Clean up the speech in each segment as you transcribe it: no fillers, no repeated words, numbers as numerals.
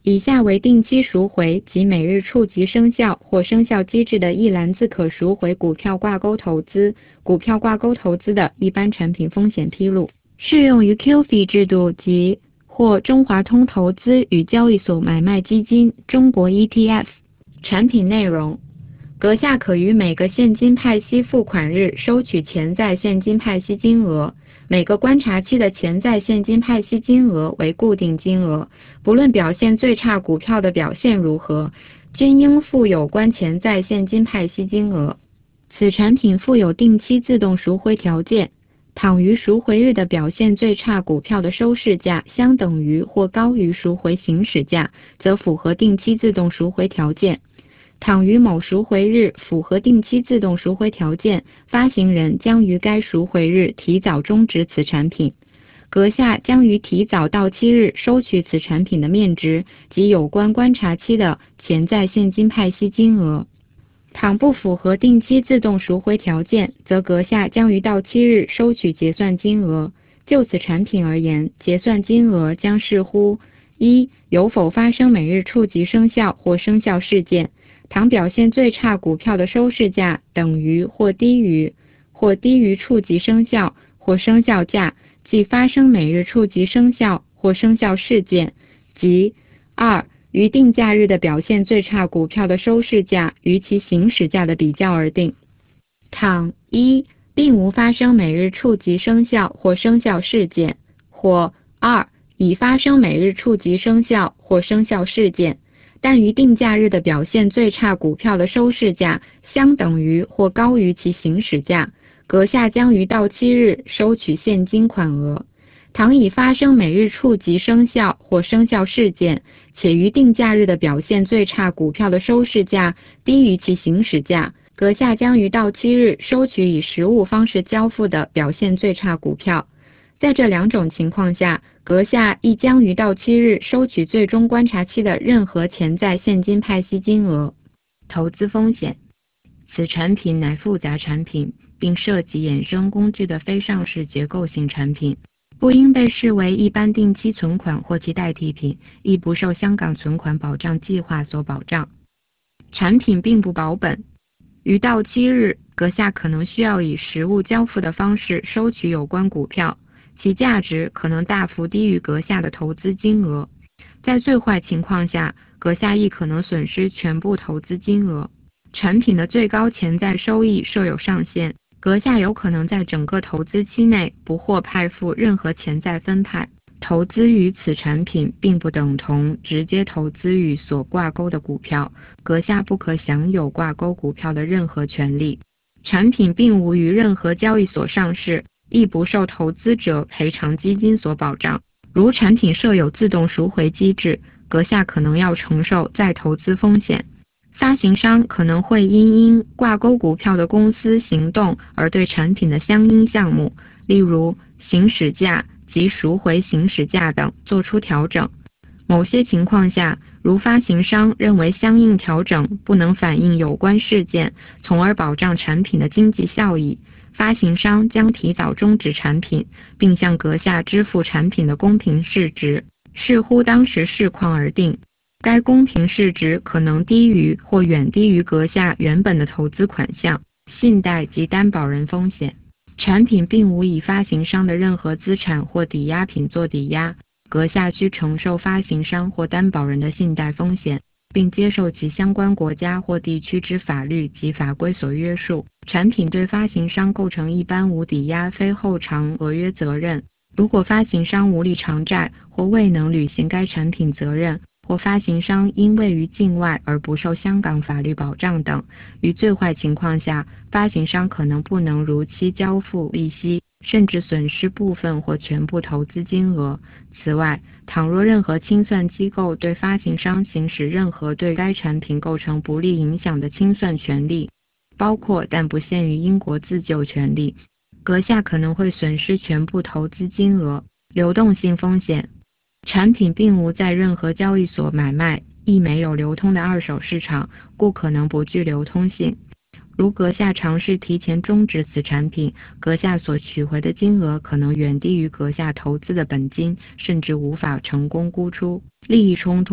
以下为定期赎回及每日触及生效或生效机制的一篮子可赎回股票挂钩投资、股票挂钩投资的一般产品风险披露，适用于 QF 制度及或中华通投资与交易所买卖基金、中国 ETF。产品内容：阁下可于每个现金派息付款日收取潜在现金派息金额，每个观察期的潜在现金派息金额为固定金额，不论表现最差股票的表现如何，均应付有关潜在现金派息金额。此产品附有定期自动赎回条件，倘于赎回日的表现最差股票的收市价相等于或高于赎回行使价，则符合定期自动赎回条件。倘于某赎回日符合定期自动赎回条件，发行人将于该赎回日提早终止此产品。阁下将于提早到期日收取此产品的面值及有关观察期的潜在现金派息金额。倘不符合定期自动赎回条件，则阁下将于到期日收取结算金额。就此产品而言，结算金额将视乎：一、有否发生每日触及生效或生效事件，倘表现最差股票的收市价等于或低于触及生效或生效价，即发生每日触及生效或生效事件，即二、于定价日的表现最差股票的收市价与其行使价的比较而定。倘一、并无发生每日触及生效或生效事件，或二、已发生每日触及生效或生效事件，但于定价日的表现最差股票的收市价相等于或高于其行使价，阁下将于到期日收取现金款额。倘已发生每日触及生效或生效事件，且于定价日的表现最差股票的收市价低于其行使价，阁下将于到期日收取以实物方式交付的表现最差股票。在这两种情况下，阁下亦将于到期日收取最终观察期的任何潜在现金派息金额。投资风险：此产品乃复杂产品，并涉及衍生工具的非上市结构性产品，不应被视为一般定期存款或其代替品，亦不受香港存款保障计划所保障。产品并不保本，于到期日，阁下可能需要以实物交付的方式收取有关股票，其价值可能大幅低于阁下的投资金额。在最坏情况下，阁下亦可能损失全部投资金额。产品的最高潜在收益设有上限，阁下有可能在整个投资期内不获派付任何潜在分派。投资于此产品并不等同直接投资于所挂钩的股票，阁下不可享有挂钩股票的任何权利。产品并无于任何交易所上市，亦不受投资者赔偿基金所保障。如产品设有自动赎回机制，阁下可能要承受再投资风险。发行商可能会因挂钩股票的公司行动而对产品的相应项目，例如行使价及赎回行使价等做出调整。某些情况下，如发行商认为相应调整不能反映有关事件，从而保障产品的经济效益，发行商将提早终止产品，并向阁下支付产品的公平市值，视乎当时市况而定。该公平市值可能低于或远低于阁下原本的投资款项、信贷及担保人风险。产品并无以发行商的任何资产或抵押品做抵押，阁下需承受发行商或担保人的信贷风险，并接受其相关国家或地区之法律及法规所约束。产品对发行商构成一般无抵押非后偿违约责任。如果发行商无力偿债或未能履行该产品责任，或发行商因位于境外而不受香港法律保障等，于最坏情况下，发行商可能不能如期交付利息，甚至损失部分或全部投资金额。此外，倘若任何清算机构对发行商行使任何对该产品构成不利影响的清算权利，包括但不限于英国自救权利，阁下可能会损失全部投资金额。流动性风险：产品并无在任何交易所买卖，亦没有流通的二手市场，故可能不具流通性。如阁下尝试提前终止此产品，阁下所取回的金额可能远低于阁下投资的本金，甚至无法成功沽出。利益冲突：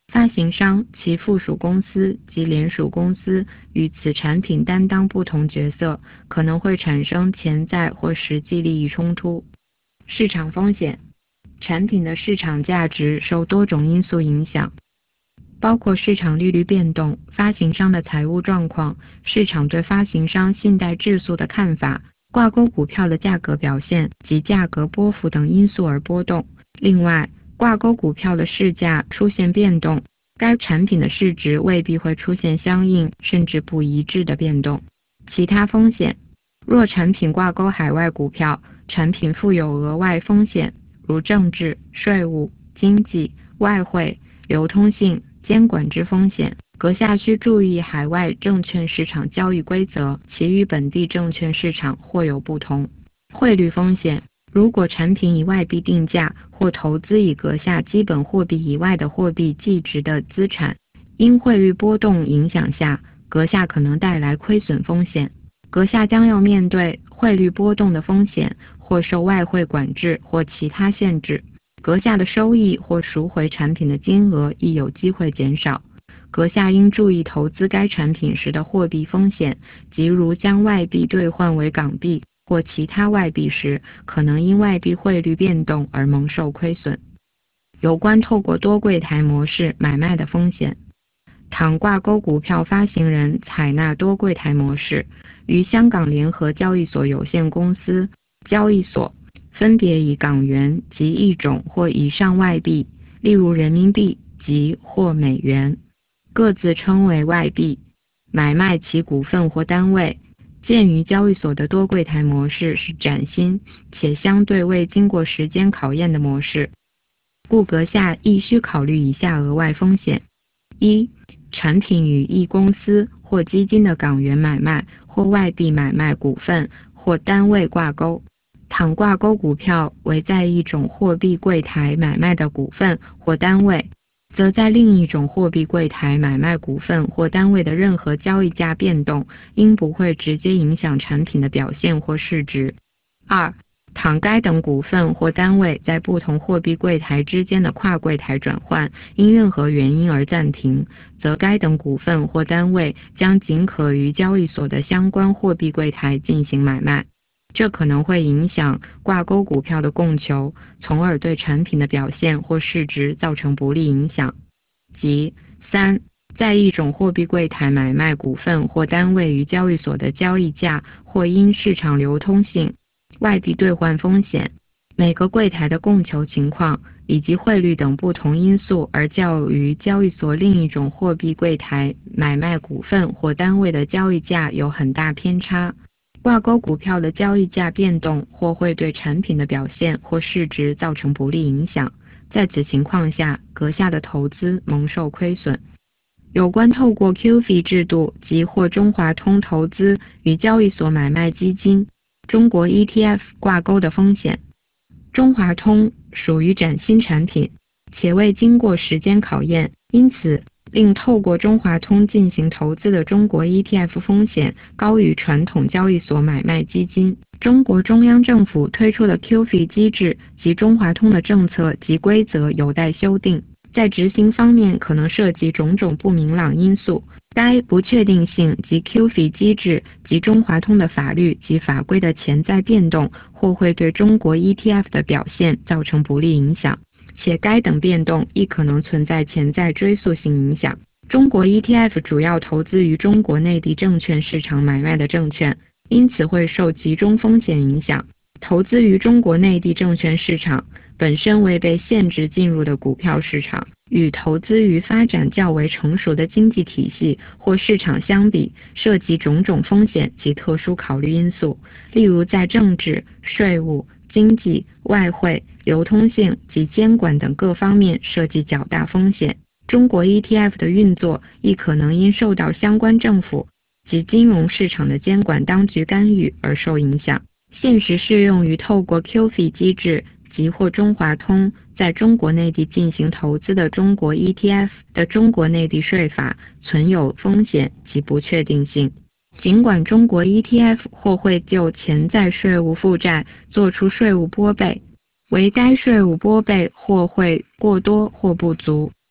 发行商、其附属公司及联属公司与此产品担当不同角色，可能会产生潜在或实际利益冲突。市场风险，产品的市场价值受多种因素影响，包括市场利率变动、发行商的财务状况、市场对发行商信贷质素的看法、挂钩股票的价格表现及价格波幅等因素而波动。另外，挂钩股票的市价出现变动，该产品的市值未必会出现相应甚至不一致的变动。其他风险，若产品挂钩海外股票，产品负有额外风险，如政治、税务、经济、外汇、流通性、监管之风险，阁下需注意海外证券市场交易规则，其与本地证券市场或有不同。汇率风险，如果产品以外币定价或投资以阁下基本货币以外的货币计值的资产，因汇率波动影响下，阁下可能带来亏损风险。阁下将要面对汇率波动的风险，或受外汇管制或其他限制。阁下的收益或赎回产品的金额亦有机会减少。阁下应注意投资该产品时的货币风险，即如将外币兑换为港币或其他外币时，可能因外币汇率变动而蒙受亏损。有关透过多柜台模式买卖的风险，倘挂钩股票发行人采纳多柜台模式，于香港联合交易所有限公司、交易所分别以港元及一种或以上外币，例如人民币及或美元，各自称为外币，买卖其股份或单位。鉴于交易所的多柜台模式是崭新且相对未经过时间考验的模式，故阁下亦需考虑以下额外风险：一、产品与一公司或基金的港元买卖或外币买卖股份或单位挂钩，倘挂钩股票为在一种货币柜台买卖的股份或单位，则在另一种货币柜台买卖股份或单位的任何交易价变动，应不会直接影响产品的表现或市值。二、倘该等股份或单位在不同货币柜台之间的跨柜台转换因任何原因而暂停，则该等股份或单位将仅可于交易所的相关货币柜台进行买卖，这可能会影响挂钩股票的供求，从而对产品的表现或市值造成不利影响。即三、在一种货币柜台买卖股份或单位于交易所的交易价或因市场流通性、外币兑换风险、每个柜台的供求情况以及汇率等不同因素而较于交易所另一种货币柜台买卖股份或单位的交易价有很大偏差。挂钩股票的交易价变动或会对产品的表现或市值造成不利影响，在此情况下，阁下的投资蒙受亏损。有关透过 QF 制度及或中华通投资与交易所买卖基金、中国 ETF 挂钩的风险。中华通属于崭新产品，且未经过时间考验，因此令透过中华通进行投资的中国 ETF 风险高于传统交易所买卖基金。中国中央政府推出的 QF 机制及中华通的政策及规则有待修订，在执行方面可能涉及种种不明朗因素，该不确定性及 QF 机制及中华通的法律及法规的潜在变动，或会对中国 ETF 的表现造成不利影响，且该等变动亦可能存在潜在追溯性影响。中国 ETF 主要投资于中国内地证券市场买卖的证券，因此会受集中风险影响。投资于中国内地证券市场本身为被限制进入的股票市场，与投资于发展较为成熟的经济体系或市场相比，涉及种种风险及特殊考虑因素，例如在政治、税务、经济、外汇、流通性及监管等各方面涉及较大风险。中国 ETF 的运作亦可能因受到相关政府及金融市场的监管当局干预而受影响。现时适用于透过 QF 机制及或中华通在中国内地进行投资的中国 ETF 的中国内地税法存有风险及不确定性。尽管中国 ETF 或会就潜在税务负债做出税务拨备，为该税务拨备或会过多或不足，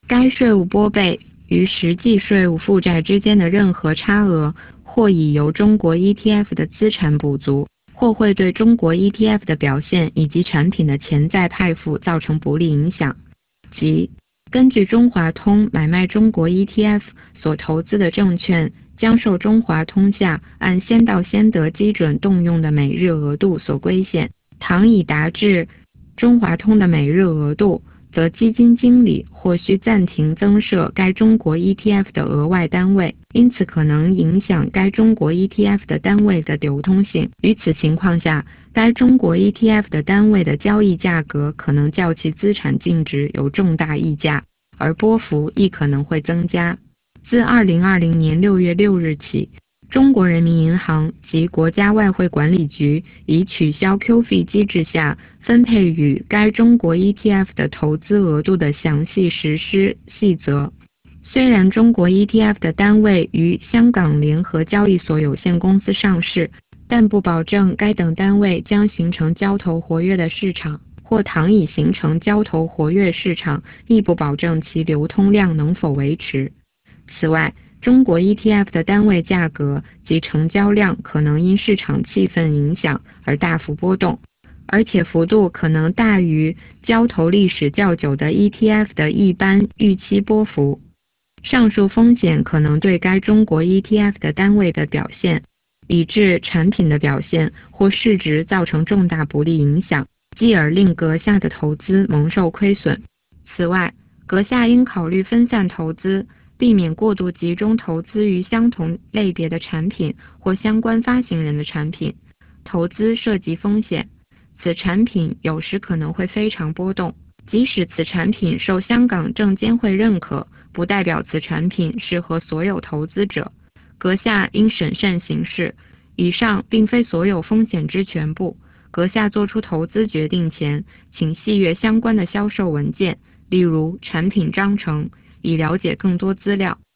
该税务拨备与实际税务负债之间的任何差额，或已由中国 ETF 的资产补足，或会对中国 ETF 的表现以及产品的潜在派付造成不利影响。即根据中华通买卖中国 ETF 所投资的证券，将受中华通下按先到先得基准动用的每日额度所规限，倘已达至中华通的每日额度，则基金经理或需暂停增设该中国 ETF 的额外单位，因此可能影响该中国 ETF 的单位的流通性。于此情况下，该中国 ETF 的单位的交易价格可能较其资产净值有重大溢价，而波幅亦可能会增加。自2020年6月6日起，中国人民银行及国家外汇管理局已取消 QF 机制下分配与该中国 ETF 的投资额度的详细实施细则。虽然中国 ETF 的单位于香港联合交易所有限公司上市，但不保证该等单位将形成交投活跃的市场，或倘已形成交投活跃市场，亦不保证其流通量能否维持。此外，中国 ETF 的单位价格及成交量可能因市场气氛影响而大幅波动，而且幅度可能大于交投历史较久的 ETF 的一般预期波幅。上述风险可能对该中国 ETF 的单位的表现，以致产品的表现或市值造成重大不利影响，继而令阁下的投资蒙受亏损。此外，阁下应考虑分散投资，避免过度集中投资于相同类别的产品或相关发行人的产品。投资涉及风险，此产品有时可能会非常波动，即使此产品受香港证监会认可，不代表此产品适合所有投资者。阁下应审慎行事。以上并非所有风险之全部。阁下做出投资决定前，请细阅相关的销售文件，例如产品章程，以了解更多资料。